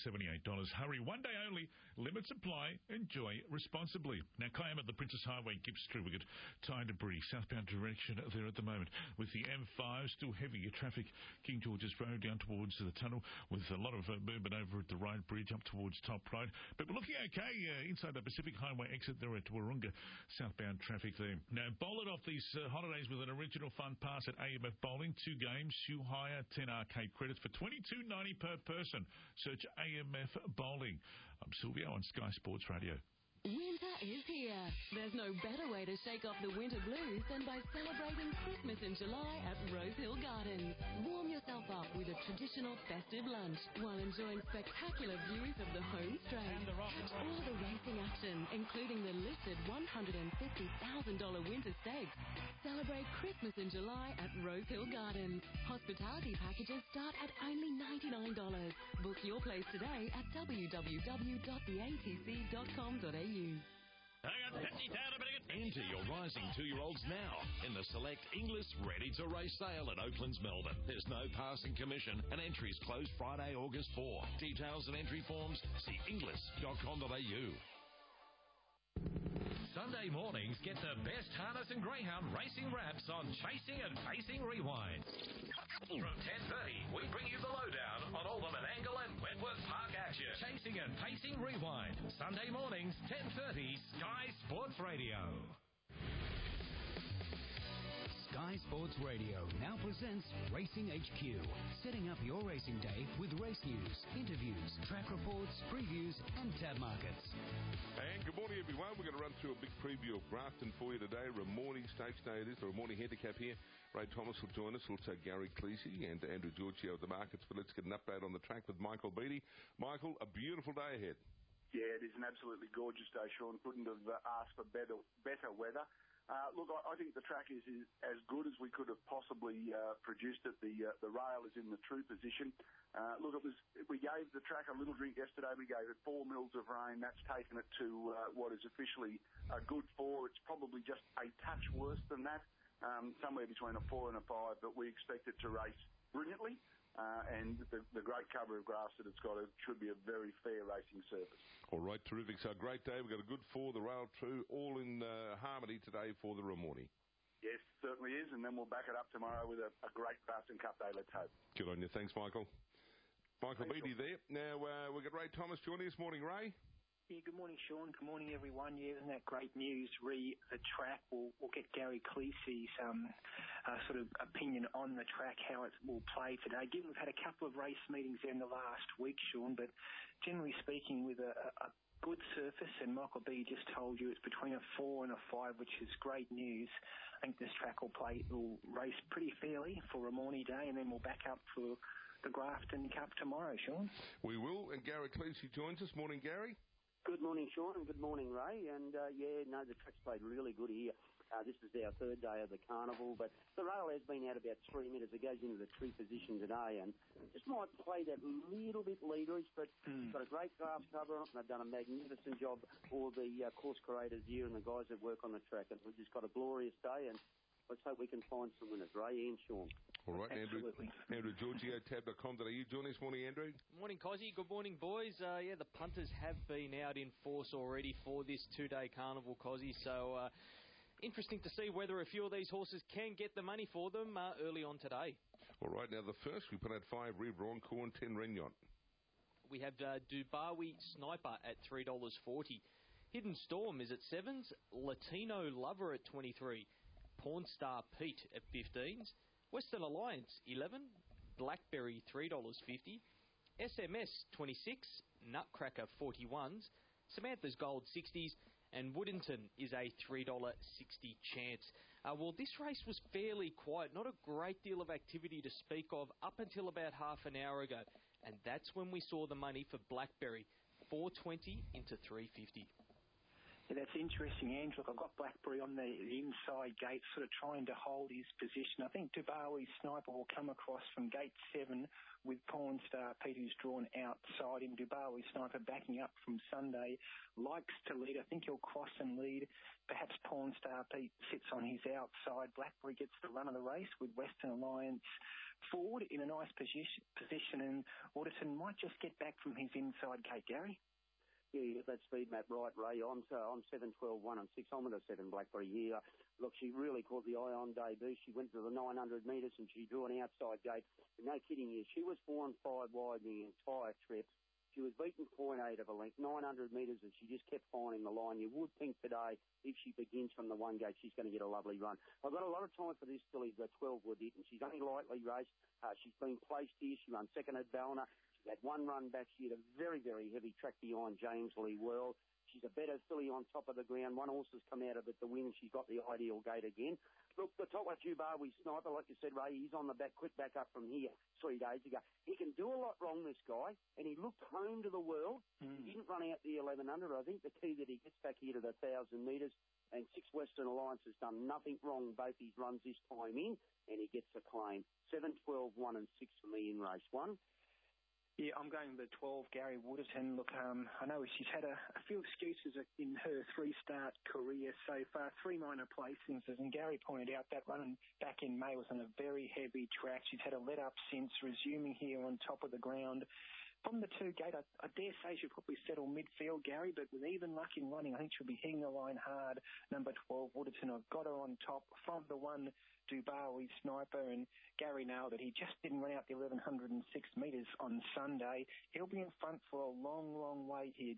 $78. Hurry, one day only, limit supply, enjoy responsibly. Now, Kiama, the Princess Highway, Gibbs Street, we got tyre debris, southbound direction there at the moment, with the M5 still heavy traffic, King George's Road down towards the tunnel, with a lot of movement over at the Ryde Bridge up towards Top Road. But we're looking okay inside the Pacific Highway exit there at Warunga, southbound traffic there. Now, bowl it off these holidays with an original fun pass at AMF Bowling. 2 games, shoe hire, 10 arcade credits for $22.90 per person. Search AMF Bowling. I'm Silvio on Sky Sports Radio. Winter is here. There's no better way to shake off the winter blues than by celebrating Christmas in July at Rosehill Gardens. Warm yourself up with a traditional festive lunch while enjoying spectacular views of the home straight. Catch all the racing action, including the listed $150,000 winter stakes. Celebrate Christmas in July at Rosehill Gardens. Hospitality packages start at only $99. Book your place today at www.theatc.com.au. Enter your rising 2-year-olds now in the select Inglis Ready to Race sale at Oaklands, Melbourne. There's no passing commission and entries close Friday, August 4. Details and entry forms, see inglis.com.au. Sunday mornings get the best harness and greyhound racing wraps on Chasing and Pacing Rewind. From 10:30, we bring you the lowdown on all the Menangle and Wentworth Park action. Chasing and Pacing Rewind. Sunday mornings, 10:30, Sky Sports Radio. Sky Sports Radio now presents Racing HQ, setting up your racing day with race news, interviews, track reports, previews and tab markets. And good morning everyone, we're going to run through a big preview of Grafton for you today. Ramornie Stakes Day it is, the Ramornie Handicap here. Ray Thomas will join us, also Gary Cleese and Andrew Giorgio at the markets, but let's get an update on the track with Michael Beattie. Michael, a beautiful day ahead. Yeah, it is an absolutely gorgeous day, Sean. Couldn't have asked for better weather. Look, I think the track is as good as we could have possibly produced it. The rail is in the true position. Look, we gave the track a little drink yesterday. We gave it 4 mils of rain. That's taken it to what is officially a good 4. It's probably just a touch worse than that, somewhere between a 4 and a 5, but we expect it to race brilliantly. And the great cover of grass that it's got, it should be a very fair racing surface. All right, terrific. So a great day. We've got a good 4, the rail true, all in harmony today for the Ramornie. Yes, certainly is, and then we'll back it up tomorrow with a great Grafton Cup day, let's hope. Good on you. Thanks, Michael. Michael Beattie there. Now, we've got Ray Thomas joining us. Morning, Ray. Yeah, good morning, Sean. Good morning, everyone. Yeah, isn't that great news? The track, we'll get Gary Cleese's sort of opinion on the track, how it will play today. Given we've had a couple of race meetings there in the last week, Sean, but generally speaking, with a good surface, and Michael B just told you it's between a 4 and a 5, which is great news. I think this track will race pretty fairly for Ramornie Day, and then we'll back up for the Grafton Cup tomorrow, Sean. We will, and Gary Cleese joins us. Morning, Gary. Good morning, Sean, and good morning, Ray. And, the track's played really good here. This is our 3rd day of the carnival, but the rail has been out about 3 minutes. It goes into the true position today, and just might play that little bit leaderish, but it's got a great grass cover on it, and they've done a magnificent job, all the course creators here and the guys that work on the track. And we've just got a glorious day, and let's hope we can find some winners, Ray and Sean. All right, Andrew Giorgio, tab.com.au. Join us. Morning, Andrew. Morning, Cozzy. Good morning, boys. The punters have been out in force already for this 2-day carnival, Cozzy. So, interesting to see whether a few of these horses can get the money for them early on today. All right, now the first we put out 5, Rev Roncorn, 10 Regnon. We have Dubawi Sniper at $3.40. Hidden Storm is at 7s. Latino Lover at 23. Pornstar Pete at 15s. Western Alliance 11. Blackberry $3.50. SMS 26. Nutcracker 41s. Samantha's Gold 60s. And Woodington is a $3.60 chance. This race was fairly quiet. Not a great deal of activity to speak of up until about half an hour ago. And that's when we saw the money for Blackberry. $4.20 into $3.50. Yeah, that's interesting, Andrew. Look, I've got Blackberry on the inside gate, sort of trying to hold his position. I think Dubawi Sniper will come across from gate 7 with Pawn Star Pete, who's drawn outside him. Dubawi Sniper backing up from Sunday, likes to lead. I think he'll cross and lead. Perhaps Pawn Star Pete sits on his outside. Blackberry gets the run of the race with Western Alliance forward in a nice position, and Waterton might just get back from his inside gate, Gary. Yeah, you got that speed map right, Ray. I'm 7, 12, 1 and 6. I'm with a 7 Blackberry here. Look, she really caught the eye on debut. She went to the 900 metres and she drew an outside gate. But no kidding you, she was 4 and 5 wide the entire trip. She was beaten 0.8 of a length, 900 metres, and she just kept finding the line. You would think today, if she begins from the one gate, she's going to get a lovely run. I've got a lot of time for this filly, the 12 would hit, and she's only lightly raced. She's been placed here. She ran second at Ballina. She had one run back. She had a very, very heavy track behind James Lee World. She's a better filly on top of the ground. One horse has come out of it to win. She's got the ideal gate again. Look, the top one, Dubawi Sniper, like you said, Ray, he's on the back, quick back up from here 3 days ago. He can do a lot wrong, this guy, and he looked home to the world. He didn't run out the 1100. I think the key that he gets back here to the 1,000 metres, and 6 Western Alliance has done nothing wrong both his runs this time in, and he gets a claim. 7, 12, 1 and 6 for me in race 1. Yeah, I'm going with the 12, Gary Waterton. Look, I know she's had a few excuses in her 3-start career so far, 3 minor placings, and Gary pointed out that run back in May was on a very heavy track. She's had a let-up since, resuming here on top of the ground. From the 2 gate, I dare say she'll probably settle midfield, Gary, but with even luck in running, I think she'll be hitting the line hard. Number 12, Waterton, I've got her on top. From the 1, Dubawi Sniper, and Gary nailed it. He just didn't run out the 1,106 metres on Sunday. He'll be in front for a long, long way here,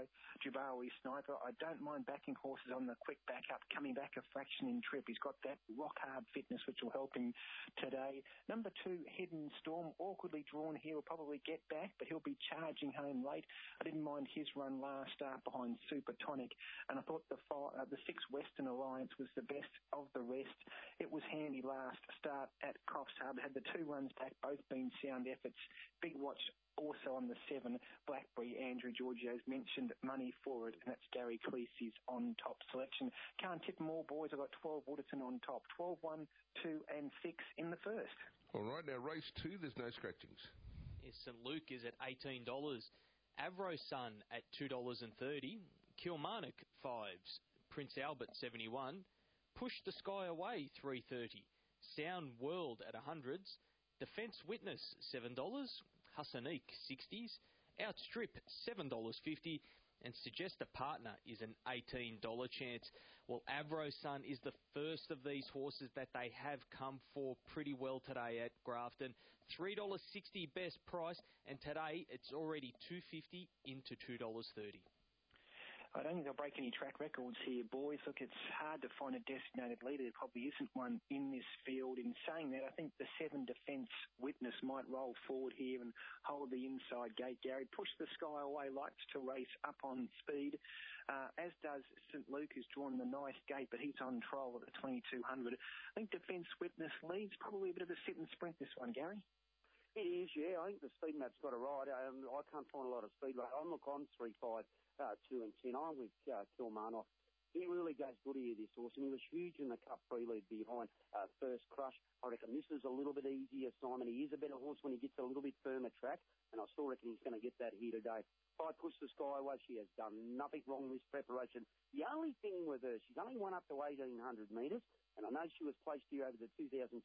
Dubawi Sniper. I don't mind backing horses on the quick back up, coming back a fraction in trip. He's got that rock-hard fitness, which will help him today. Number 2, Hidden Storm, awkwardly drawn here, will probably get back, but he'll be charging home late. I didn't mind his run last start behind Supertonic, and I thought the 6 Western Alliance was the best of the rest. It was handy last start at Coffs Harbour, had the 2 runs back, both being sound efforts. Big watch also on the 7, Blackberry. Andrew Giorgio's mentioned money for it, and that's Gary Cleese's on top selection. Can't tip them all, boys. I've got 12 Waterton on top. 12, 1, 2 and 6 in the first. All right, now race 2, there's no scratchings. Yes, St Luke is at $18. Avro Sun at $2.30. Kilmarnock 5s. Prince Albert 71. Push the Sky Away, $3.30. Sound World at 100s. Defence Witness, $7. Hassanique, 60s. Outstrip, $7.50. And Suggest a Partner is an $18 chance. Well, Avro Sun is the first of these horses that they have come for pretty well today at Grafton. $3.60 best price, and today it's already $2.50 into $2.30. I don't think they'll break any track records here, boys. Look, it's hard to find a designated leader. There probably isn't one in this field. In saying that, I think the 7 Defence Witness might roll forward here and hold the inside gate. Gary, Push the Sky Away, likes to race up on speed, as does St Luke, who's drawn the nice gate, but he's on trial at the 2200. I think Defence Witness leads, probably a bit of a sit and sprint this one, Gary. It is, yeah. I think the speed map's got it right. I can't find a lot of speed. I'm 3, 5, 2 and 10. I'm with Kilmarnock. He really goes good here, this horse, and he was huge in the Cup Prelude behind First Crush. I reckon this is a little bit easier, Simon. He is a better horse when he gets a little bit firmer track, and I still reckon he's going to get that here today. If I Push the Sky Away, she has done nothing wrong with this preparation. The only thing with her, she's only won up to 1,800 metres, and I know she was placed here over the 2,215,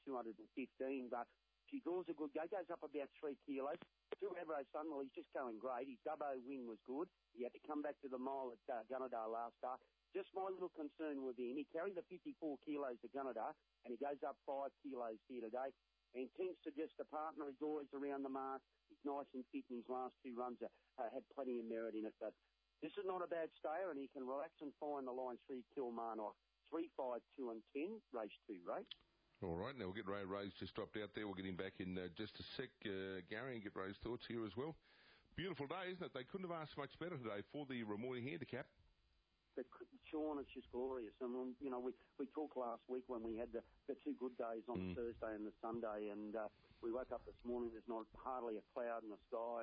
but she draws a good go, goes up about 3 kilos. 2 Avro Sun, well, he's just going great. His Dubbo win was good. He had to come back to the mile at Gunnedah last start. Just my little concern with him, he carried the 54 kilos to Gunnedah, and he goes up 5 kilos here today. And King Suggest a Partner, he's always around the mark. He's nice and fit, and his last 2 runs had plenty of merit in it. But this is not a bad stayer, and he can relax and find the line 3 Kilmarnock. 3, 5, 2 and 10, race 2, right? All right, now we'll get Ray's just dropped out there. We'll get him back in just a sec, Gary, and get Ray's thoughts here as well. Beautiful day, isn't it? They couldn't have asked much better today for the Ramornie Handicap. But Sean, it's just glorious. And, you know, we talked last week when we had the 2 good days on the Thursday and the Sunday, and we woke up this morning, there's not hardly a cloud in the sky, and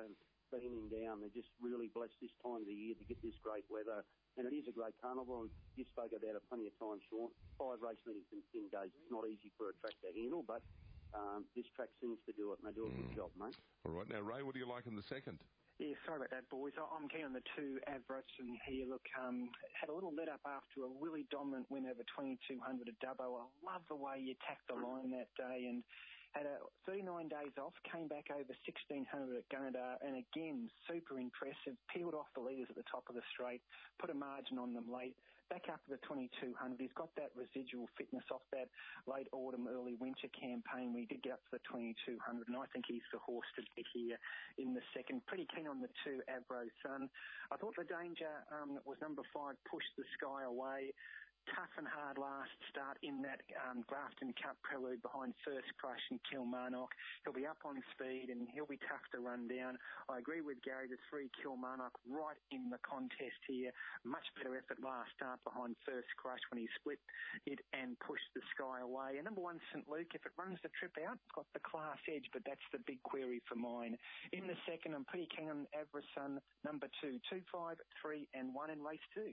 beaming down. They're just really blessed this time of the year to get this great weather. And it is a great carnival, and you spoke about it plenty of times, Sean. 5 race meetings in 10 days. It's not easy for a track to handle, but this track seems to do it, and they do a good job, mate. All right. Now, Ray, what do you like in the second? Yeah, sorry about that, boys. I'm keen on the 2 Averotson here. Look, had a little let up after a really dominant win over 2200 at Dubbo. I love the way you tacked the line that day and had 39 days off, came back over 1600 at Gunnedah, and again, super impressive. Peeled off the leaders at the top of the straight, put a margin on them late. Back up to the 2200. He's got that residual fitness off that late autumn, early winter campaign. We did get up to the 2200, and I think he's the horse to beat here in the second. Pretty keen on the 2 Averotson. I thought the danger was number 5, Push the Sky Away. Tough and hard last start in that Grafton Cup prelude behind First Crush and Kilmarnock. He'll be up on speed and he'll be tough to run down. I agree with Gary, the 3 Kilmarnock right in the contest here. Much better effort last start behind First Crush when he split it and pushed the sky away. And number 1, St. Luke, if it runs the trip out, it's got the class edge, but that's the big query for mine. In the second, I'm pretty keen on Averotson, number 2, 2, 5, 3 and 1 in race 2.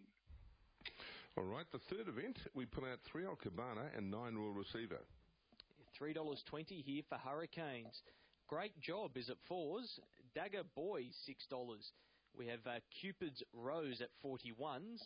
All right, the third event, we put out 3 Al Cabana and 9 Royal Receiver. $3.20 here for Hurricanes. Great job is at 4s. Dagger Boy, $6. We have Cupid's Rose at 41s.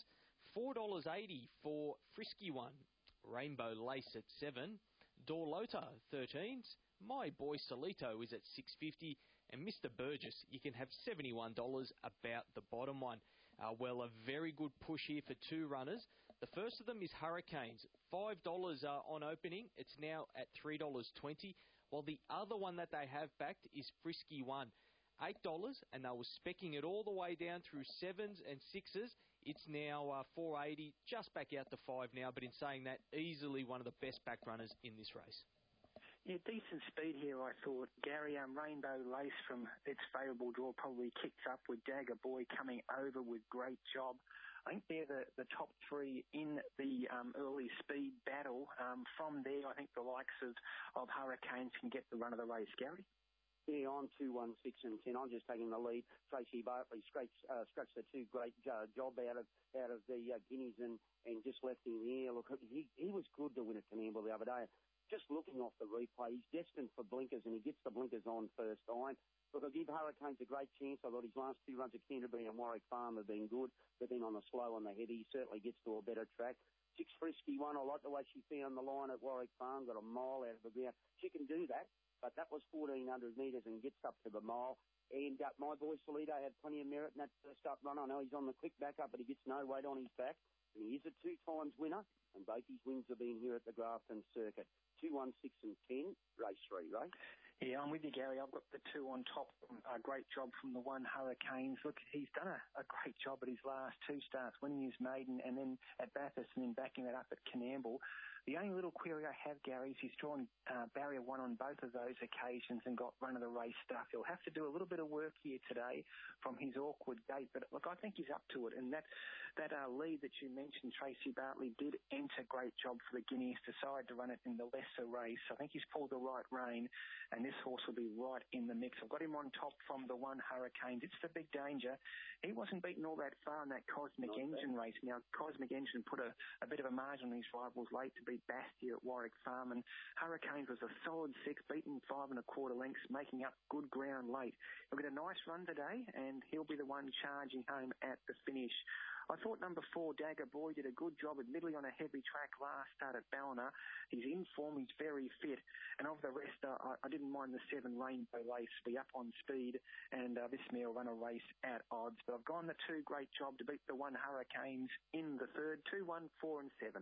$4.80 for Frisky One. Rainbow Lace at 7. Dorlota, 13s. My Boy Solito is at $6.50. And Mr. Burgess, you can have $71 about the bottom one. Well, a very good push here for 2 runners. The first of them is Hurricanes, $5 on opening. It's now at $3.20, while the other one that they have backed is Frisky One, $8, and they were speccing it all the way down through 7s and 6s. It's now $4.80, just back out to 5 now, but in saying that, easily one of the best back runners in this race. Yeah, decent speed here, I thought. Gary, Rainbow Lace from its favourable draw probably kicks up with Dagger Boy coming over with great job. I think they're the top 3 in the early speed battle. From there, I think the likes of Hurricanes can get the run of the race. Gary? Yeah, I'm 2, 1, 6 and 10. I'm just taking the lead. Tracy Bartley scratched the 2 great job out of the Guineas and just left him there. Look, he was good to win at Canberra the other day. Just looking off the replay, he's destined for blinkers, and he gets the blinkers on first time. Look, I'll give Hurricanes a great chance. I thought his last 2 runs at Canterbury and Warwick Farm have been good, but then on the slow and the heavy, he certainly gets to a better track. 6 Frisky One, I like the way she found the line at Warwick Farm, got a mile out of the ground. She can do that, but that was 1,400 metres and gets up to the mile. And My Boy Solito had plenty of merit in that first up run. I know he's on the quick backup, but he gets no weight on his back. And he is a 2 times winner, and both his wins have been here at the Grafton Circuit. 2, 1, 6 and 10, race 3, right? Yeah, I'm with you, Gary. I've got the 2 on top. A great job from the 1 Hurricanes. Look, he's done a great job at his last 2 starts, winning his maiden and then at Bathurst and then backing that up at Canamble. The only little query I have, Gary, is he's drawn barrier 1 on both of those occasions and got run of the race stuff. He'll have to do a little bit of work here today from his awkward gait, but look, I think he's up to it. And that lead that you mentioned, Tracy Bartley, did enter great job for the Guineas, decided to run it in the lesser race. I think he's pulled the right rein, and this horse will be right in the mix. I've got him on top from the 1 Hurricanes. It's the big danger. He wasn't beaten all that far in that Cosmic Engine race. Now, Cosmic Engine put a bit of a margin on his rivals late to beat Bastia at Warwick Farm, and Hurricanes was a solid 6, beaten 5 1/4 lengths, making up good ground late. He'll get a nice run today, and he'll be the one charging home at the finish. I thought number 4, Dagger Boy, did a good job, admittedly on a heavy track last start at Ballina. He's in form, he's very fit. And of the rest, I didn't mind the 7 Rainbow Lace, be up on speed, and this mare will run a race at odds. But I've gone the 2, great job to beat the 1 Hurricanes in the third, 2, 1, 4 and 7.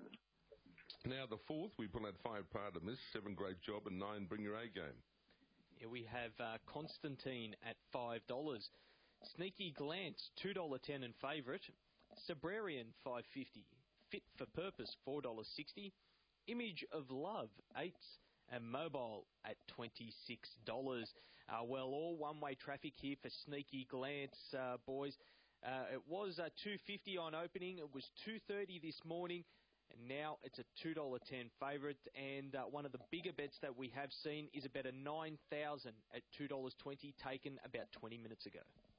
Now the 4th, we pull out 5 part of this, 7 great job and 9 bring your A game. Here we have Constantine at $5. Sneaky Glance, $2.10 and favourite. Sabrarian, $5.50. Fit for Purpose, $4.60. Image of Love, 8s. And Mobile at $26. Well, all one-way traffic here for Sneaky Glance, boys. It was $2.50 on opening. It was $2.30 this morning. And now it's a $2.10 favourite. And one of the bigger bets that we have seen is about a $9,000 at $2.20, taken about 20 minutes ago.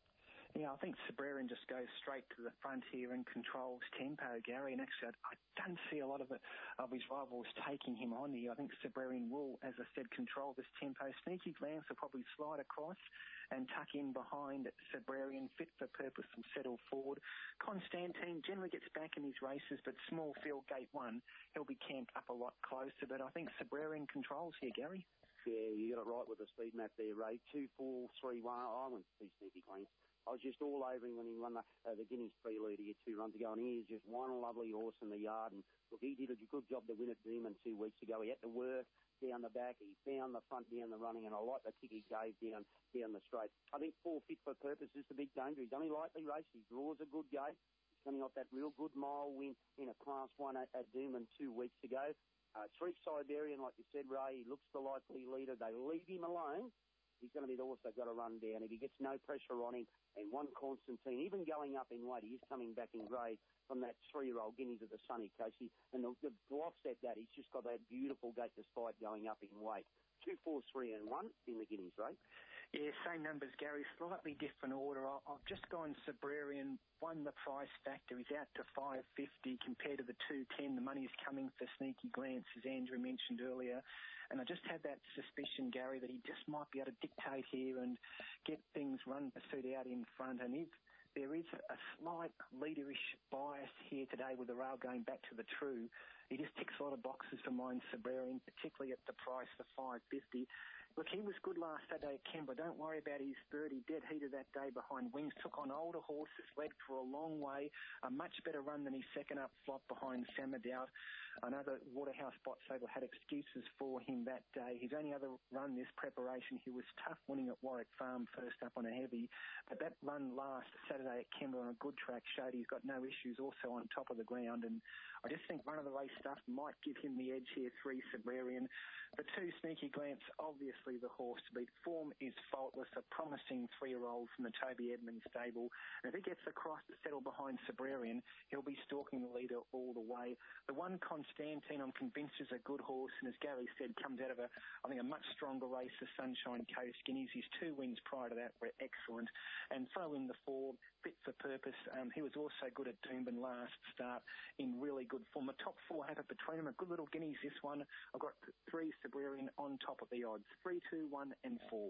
Yeah, I think Sabrarian just goes straight to the front here and controls tempo, Gary. And actually, I don't see a lot of his rivals taking him on here. I think Sabrarian will, as I said, control this tempo. Sneaky Glance will probably slide across and tuck in behind Sabrarian. Fit for Purpose will settle forward. Constantine generally gets back in his races, but Small Field Gate 1, he'll be camped up a lot closer. But I think Sabrarian controls here, Gary. Yeah, you got it right with the speed map there, Ray. 2, 4, 3, 1. I went to see Sneaky Glance. I was just all over him when he won the Guineas Prelude here 2 runs ago, and he is just one lovely horse in the yard. And look, he did a good job to win at Demon 2 weeks ago. He had to work down the back. He found the front down the running, and I like the kick he gave down the straight. I think 4 Fit for Purpose is the big danger. He's only lightly raced. He draws a good gate. He's coming off that real good mile win in a Class 1 at Demon 2 weeks ago. Shriek Siberian, like you said, Ray, he looks the likely leader. They leave him alone. He's going to be the horse they've got to run down. If he gets no pressure on him, and one Constantine, even going up in weight, he is coming back in grade from that 3-year-old Guineas of the Sunny Coast. And to offset that, he's just got that beautiful gate despite going up in weight. 2, 4, 3, and 1 in the Guineas, right? Yeah, same numbers, Gary. Slightly different order. I've just gone Sabrarian, won the price factor. He's out to $5.50 compared to the $2.10. The money's coming for Sneaky Glance, as Andrew mentioned earlier. And I just had that suspicion, Gary, that he just might be able to dictate here and get things run pursuit out in front. And if there is a slight leaderish bias here today with the rail going back to the true, he just ticks a lot of boxes for mine, Sabrarian, particularly at the price of $5.50. Look, he was good last Saturday at Canberra. Don't worry about his third. He dead heated that day behind Wings. Took on older horses, led for a long way. A much better run than his second up flop behind Samadowd. I know that Waterhouse Botsable had excuses for him that day. His only other run this preparation, he was tough winning at Warwick Farm first up on a heavy. But that run last Saturday at Canberra on a good track showed he's got no issues also on top of the ground. And I just think one of the race stuff might give him the edge here, 3 Sabrarian. The 2 Sneaky Glance, obviously the horse to beat. Form is faultless, a promising 3-year-old from the Toby Edmonds stable. And if he gets across to settle behind Sabrarian, he'll be stalking the leader all the way. The 1 Constantine, I'm convinced, is a good horse, and as Gary said, comes out of a much stronger race, the Sunshine Coast Guineas. His 2 wins prior to that were excellent. And throw in the 4, Fit for Purpose. He was also good at Doomben last start in really good form. The top 4 have it between them. A good little Guineas, this one. I've got 3 Sabrarian on top of the odds. 3, 2, 1, and 4.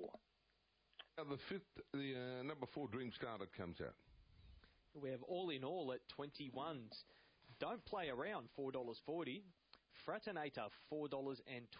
Now the number 4 Dream Starter comes out. We have All in All at 21s. Don't Play Around, $4.40. Fratinator, $4.20.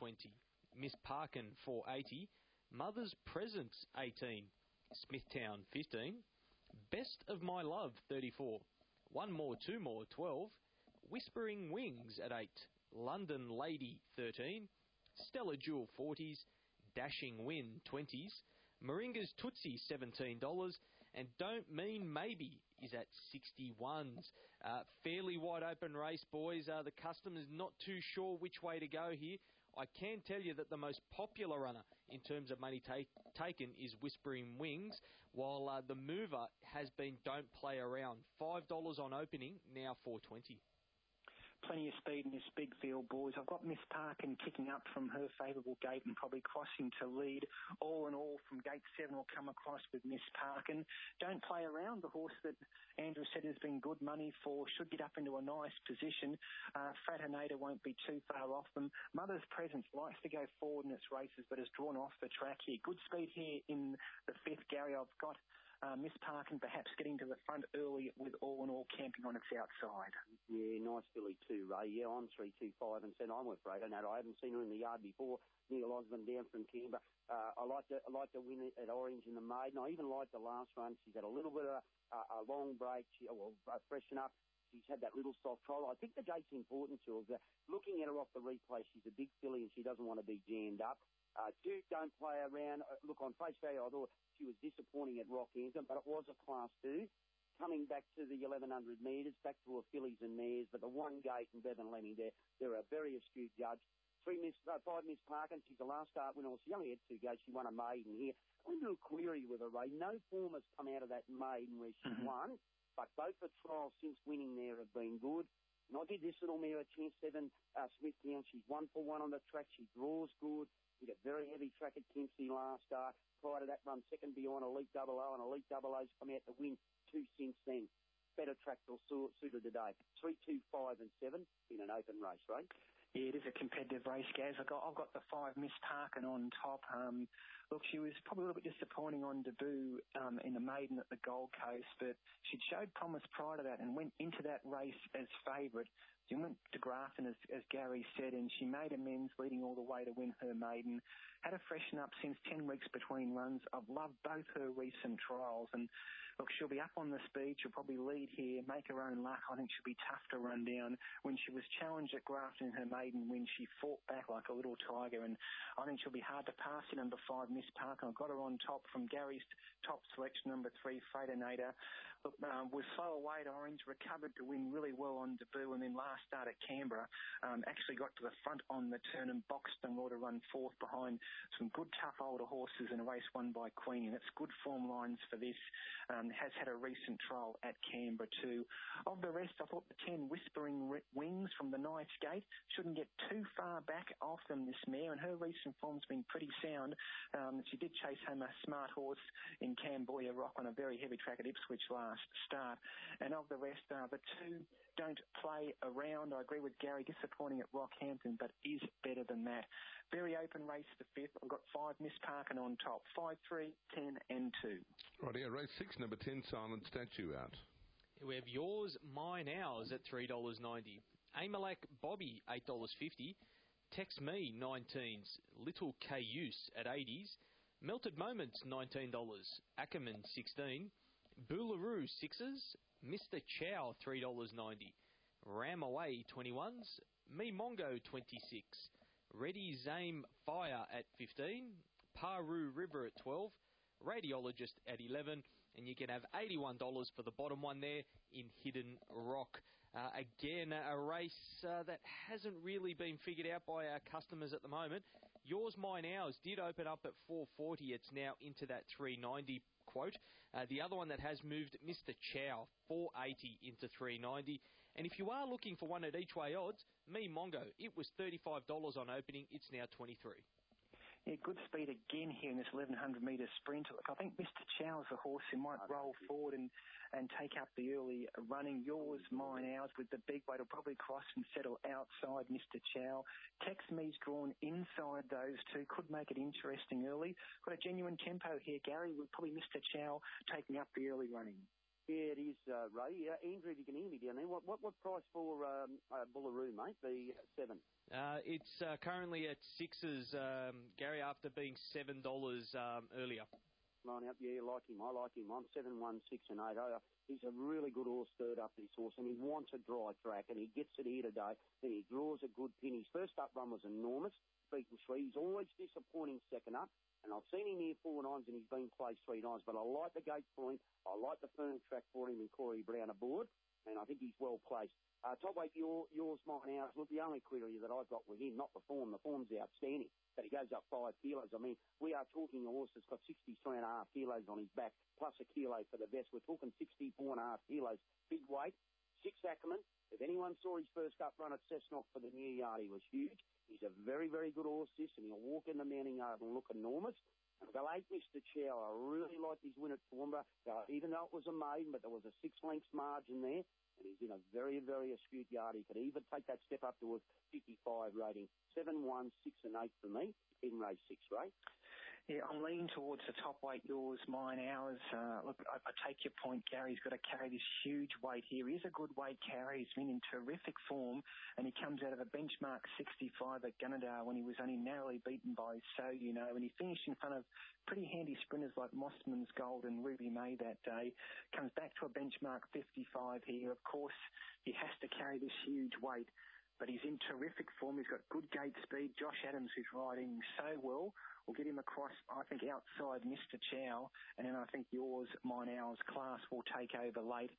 Miss Parkin, $4.80. Mother's Presence, $18. Smithtown, $15. Best of My Love, $34. One More, Two More, $12. Whispering Wings at $8. London Lady, $13. Stella Jewel, $40s. Dashing Win, $20s. Moringa's Tootsie, $17. And Don't Mean Maybe is at 61s. Fairly wide open race, boys. The customer's not too sure which way to go here. I can tell you that the most popular runner in terms of money taken is Whispering Wings, while the mover has been Don't Play Around. $5 on opening, now $4.20. Plenty of speed in this big field, boys. I've got Miss Parkin kicking up from her favourable gate and probably crossing to lead. All in all, from gate 7 will come across with Miss Parkin. Don't Play Around, the horse that Andrew said has been good money for, should get up into a nice position. Fratinator won't be too far off them. Mother's Presence likes to go forward in its races, but has drawn off the track here. Good speed here in the 5th, Gary. I've got Miss Parkin perhaps getting to the front early with All in All camping on its outside. Yeah, nice filly too, Ray. Yeah, I'm 3-2-5 and said I'm with Fratinator. I haven't seen her in the yard before. Neil Osmond down from Canberra. I like to win it at Orange in the maiden. I even like the last run. She's had a little bit of a long break. Freshen up. She's had that little soft trial. I think the gate's important to her. Looking at her off the replay, she's a big filly and she doesn't want to be jammed up. Don't Play Around. Look, on face value, I thought she was disappointing at Rockhampton, but it was a Class 2. Coming back to the 1,100 metres, back to her fillies and mares, but the 1 gate and Bevan Lemming there, they're a very astute judge. 5 Miss Parkin, she's the last start winner. She only had 2 gates. She won a maiden here. A little query with her, Ray. No form has come out of that maiden where she won, but both the trials since winning there have been good. And I did this little mare at Chance 7, Smithtown. She's 1 for 1 on the track. She draws good. We got very heavy track at Kempsey last start. Prior to that run, second behind Elite Double O, and Elite Double O's come out to win 2 since then. Better track or suited today. 3, 2, 5 and 7 in an open race, right? Yeah, it is a competitive race, Gaz. I've got the 5 Miss Parkin on top. Look, she was probably a little bit disappointing on debut in the maiden at the Gold Coast, but she showed promise prior to that and went into that race as favourite. She went to Grafton, as Gary said, and she made amends leading all the way to win her maiden. Had a freshen up since 10 weeks between runs. I've loved both her recent trials, and look, she'll be up on the speed. She'll probably lead here, make her own luck. I think she'll be tough to run down. When she was challenged at Grafton in her maiden win, she fought back like a little tiger, and I think she'll be hard to pass in number 5, Miss Parker. I've got her on top from Gary's top selection, number 3, Fredinator. Look, was slow away at Orange, recovered to win really well on debut, and then last start at Canberra, actually got to the front on the turn and boxed them all to run 4th behind some good tough older horses in a race won by Queen, and it's good form lines for this. Has had a recent trial at Canberra too. Of the rest, I thought the 10 Whispering Wings from the Knight's Gate shouldn't get too far back off them, this mare, and her recent form's been pretty sound. She did chase home a smart horse in Camboya Rock on a very heavy track at Ipswich last start. And of the rest, the 2 Don't Play Around. I agree with Gary, disappointing at Rockhampton, but is better than that. Very open race, the 5th. I've got 5 Miss Parkin on top. 5, 3, 10 and 2. Right here, race 6, number 10, Silent Statue out. We have Yours, Mine, Ours at $3.90. Amalak Bobby, $8.50. Text Me, 19s. Little Cayuse at 80s. Melted Moments, $19. Ackerman, 16. Boolaroo, 6s. Mr. Chow, $3.90. Ram Away, 21s. Me Mongo, 26. Ready Zame Fire at 15. Paru River at 12. Radiologist at 11. And you can have $81 for the bottom one there in Hidden Rock. Again, a race that hasn't really been figured out by our customers at the moment. Yours, Mine, Ours did open up at $4.40. It's now into that $3.90 quote. The other one that has moved, Mr. Chow, $4.80 into $3.90. And if you are looking for one at each way odds, Me Mongo, it was $35 on opening. It's now $23. Yeah, good speed again here in this 1,100-metre sprint. Look, I think Mr. Chow's a horse who might roll forward and take up the early running. Yours, Mine, Ours with the big weight will probably cross and settle outside Mr. Chow. Text Me's drawn inside those 2. Could make it interesting early. Got a genuine tempo here, Gary, with probably Mr. Chow taking up the early running. Yeah, it is, Ray. Andrew, if you can hear me down there, what price for Boolaroo, mate, the 7? It's currently at 6s, Gary, after being $7 earlier. Line up, yeah, I like him. I'm 7, 1, 6 and 8. He's a really good horse, third up, this horse, and he wants a dry track, and he gets it here today, and he draws a good pin. His first up run was enormous, beaten 3. He's always disappointing second up, and I've seen him here 4 times, and he's been placed 3 times, but I like the gate for him. I like the firm track for him and Corey Brown aboard, and I think he's well placed. Top weight, Yours, Mine, Ours. Look, the only query that I've got with him, not the form. The form's outstanding, but he goes up 5 kilos. I mean, we are talking a horse that's got 63.5 kilos on his back, plus a kilo for the vest. We're talking 64.5 kilos. Big weight. 6 Ackerman. If anyone saw his first up run at Cessnock for the New Yard, he was huge. He's a very, very good horse, this, and he'll walk in the mounting yard and look enormous. And the 8, Mr. Chow, I really like his win at Toowoomba, even though it was a maiden, but there was a 6 lengths margin there. And he's in a very, very astute yard. He could even take that step up to a 55 rating. 7, 1, 6 and 8 for me in race 6, right? Yeah, I'm leaning towards the top weight, Yours, Mine, Ours. Look, I take your point, Gary. He's got to carry this huge weight here. He is a good weight carrier. He's been in terrific form, and he comes out of a benchmark 65 at Gunnedah when he was only narrowly beaten by So You Know, and he finished in front of pretty handy sprinters like Mossman's Gold and Ruby May that day. Comes back to a benchmark 55 here. Of course, he has to carry this huge weight, but he's in terrific form. He's got good gate speed. Josh Adams, who's riding so well, will get him across, I think, outside Mr. Chow, and then I think Yours, Mine, Ours class will take over late.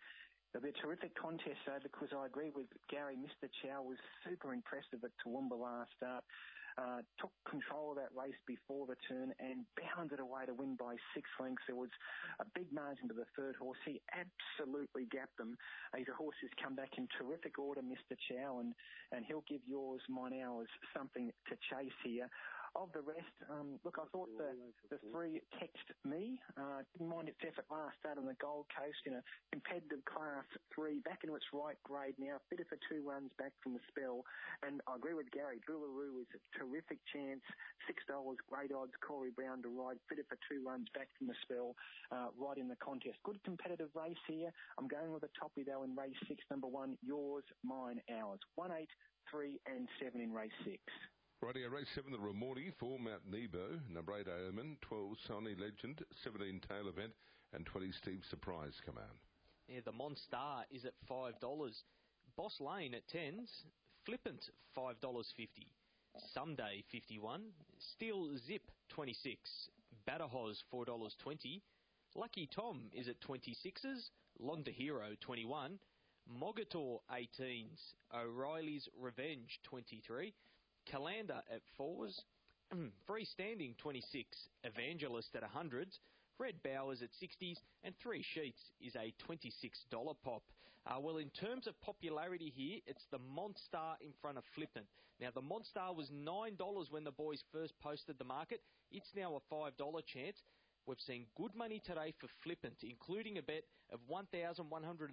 It'll be a terrific contest, though, because I agree with Gary. Mr. Chow was super impressive at Toowoomba last start. Took control of that race before the turn and bounded away to win by 6 lengths. There was a big margin to the third horse. He absolutely gapped them. He's a horse who's come back in terrific order, Mr. Chow, and he'll give yours, mine, ours, something to chase here. Of the rest, look, I thought the 3 Text Me, didn't mind its effort last start on the Gold Coast in a competitive Class 3, back into its right grade now, fitted for 2 runs back from the spell. And I agree with Gary, Doolaroo is a terrific chance, $6, great odds, Corey Brown to ride, fitted for 2 runs back from the spell, right in the contest. Good competitive race here. I'm going with a toppy, though, in race 6, number 1, yours, mine, ours. 1, 8, 3 and 7 in race 6. Rightio, race 7, the Ramornie, 4 Mount Nebo, number 8 Omen, 12 Sony Legend, 17 Tail Event, and 20 Steve Surprise come out. Yeah, the Monstar is at $5. Boss Lane at 10s. Flippant, $5.50. Someday, 51. Steel Zip, 26. Badajoz, $4.20. Lucky Tom is at 26s. Londa Hero, 21. Mogator, 18s. O'Reilly's Revenge, 23. Calander at 4s. Freestanding, 26. Evangelist at 100s. Red Bowers at 60s. And 3 Sheets is a $26 pop. Well, in terms of popularity here, it's the Monstar in front of Flippant. Now, the Monstar was $9 when the boys first posted the market. It's now a $5 chance. We've seen good money today for Flippant, including a bet of $1,134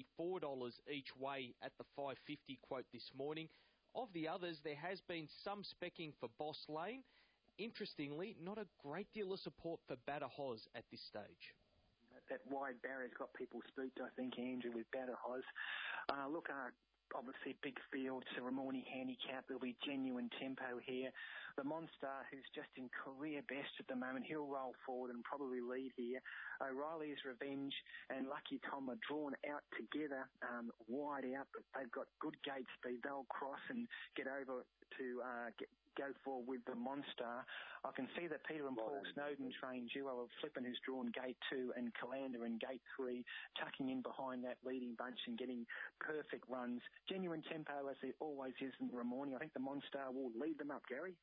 each way at the 550 quote this morning. Of the others, there has been some specking for Boss Lane. Interestingly, not a great deal of support for Badajoz at this stage. That wide barrier's got people spooked, I think, Andrew, with Badajoz. Look, obviously big field, so Ramornie handicap. There'll be genuine tempo here. The Monstar, who's just in career best at the moment, he'll roll forward and probably lead here. O'Reilly's Revenge and Lucky Tom are drawn out together, wide out, but they've got good gate speed. They'll cross and get over to go forward with the Monstar. I can see that Peter and Paul Snowden trained duo of Flippin, who's drawn gate 2, and Calander in gate 3, tucking in behind that leading bunch and getting perfect runs. Genuine tempo, as it always is in Ramornie. I think the Monstar will lead them up, Gary.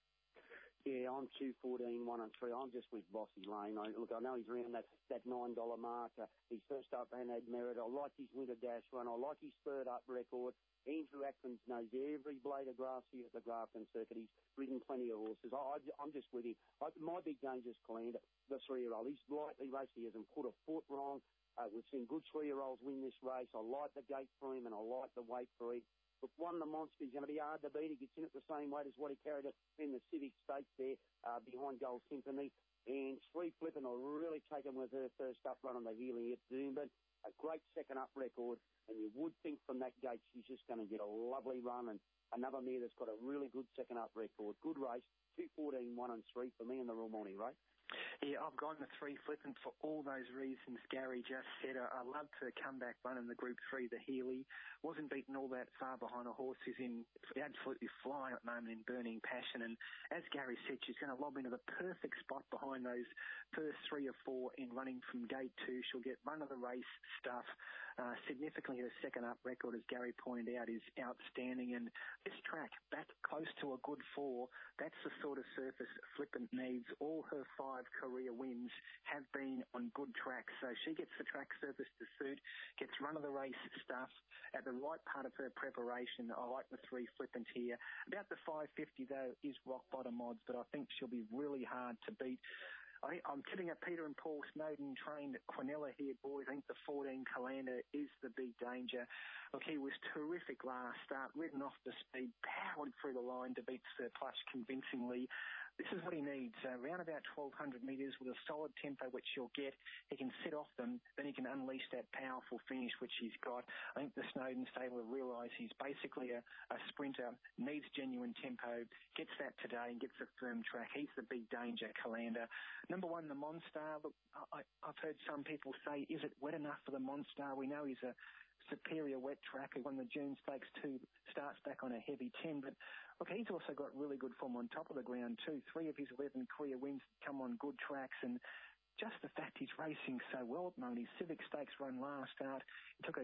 Yeah, I'm 2-14, 1 and 3. I'm just with Bossy Lane. I know he's around that $9 mark. His first up and had merit. I like his winter dash run. I like his third up record. Andrew Atkins knows every blade of grass here at the Grafton Circuit. He's ridden plenty of horses. I'm just with him. My big danger's Calander, the 3-year-old. He's lightly raced. He hasn't put a foot wrong. We've seen good 3-year-olds win this race. I like the gate for him, and I like the weight for him. But one of the Monsters is going to be hard to beat. He gets in at the same weight as what he carried it in the Civic Stakes there behind Gold Symphony. And Sri Flippin will really take him with her first up run on the Healing at Doomben. A great second up record. And you would think from that gate she's just going to get a lovely run. And another mare that's got a really good second up record. Good race. 2-14, 1 and 3 for me in the Ramornie, right? Yeah, I've gone the 3 Flippant for all those reasons Gary just said. I love to come back run in the Group 3, the Healy. Wasn't beaten all that far behind a horse who's absolutely flying at the moment in Burning Passion. And as Gary said, she's going to lob into the perfect spot behind those first 3 or 4 in running from gate 2. She'll get run of the race stuff. Significantly, her second up record, as Gary pointed out, is outstanding. And this track, back close to a good 4, that's the sort of surface Flippant needs. All her 5 career wins have been on good tracks. So she gets the track surface to suit, gets run of the race stuff at the right part of her preparation. I like the 3 Flippant here. About the 550, though, is rock bottom odds, but I think she'll be really hard to beat. I'm tipping at Peter and Paul Snowden trained Quinella here, boys. I think the 14 Calander is the big danger. Look, he was terrific last start, ridden off the speed, powered through the line to beat Sir Plush convincingly. This is what he needs, around about 1,200 metres with a solid tempo, which he'll get. He can sit off them, then he can unleash that powerful finish, which he's got. I think the Snowden stable will realise he's basically a sprinter, needs genuine tempo, gets that today and gets a firm track. He's the big danger, Calander. Number 1, the Monstar. Look, I've heard some people say, is it wet enough for the Monstar? We know he's a superior wet track. He won the June Stakes 2, starts back on a heavy 10. But, look, he's also got really good form on top of the ground too. 3 of his 11 clear wins come on good tracks. And just the fact he's racing so well at the moment, his Civic Stakes run last start, he took a